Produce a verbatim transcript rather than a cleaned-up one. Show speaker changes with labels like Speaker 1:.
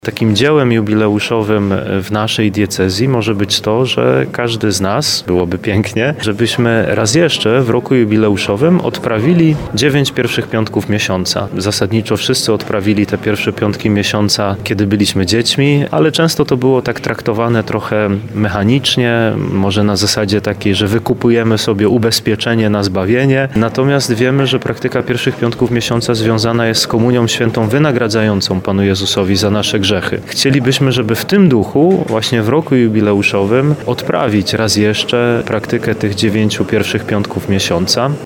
Speaker 1: Takim dziełem jubileuszowym w naszej diecezji może być to, że każdy z nas, byłoby pięknie, żebyśmy raz jeszcze w roku jubileuszowym odprawili dziewięć pierwszych piątków miesiąca. Zasadniczo wszyscy odprawili te pierwsze piątki miesiąca, kiedy byliśmy dziećmi, ale często to było tak traktowane trochę mechanicznie, może na zasadzie takiej, że wykupujemy sobie ubezpieczenie na zbawienie. Natomiast wiemy, że praktyka pierwszych piątków miesiąca związana jest z komunią świętą wynagradzającą Panu Jezusowi za nasze grzechy. Chcielibyśmy, żeby w tym duchu, właśnie w roku jubileuszowym, odprawić raz jeszcze praktykę tych dziewięciu pierwszych piątków miesiąca.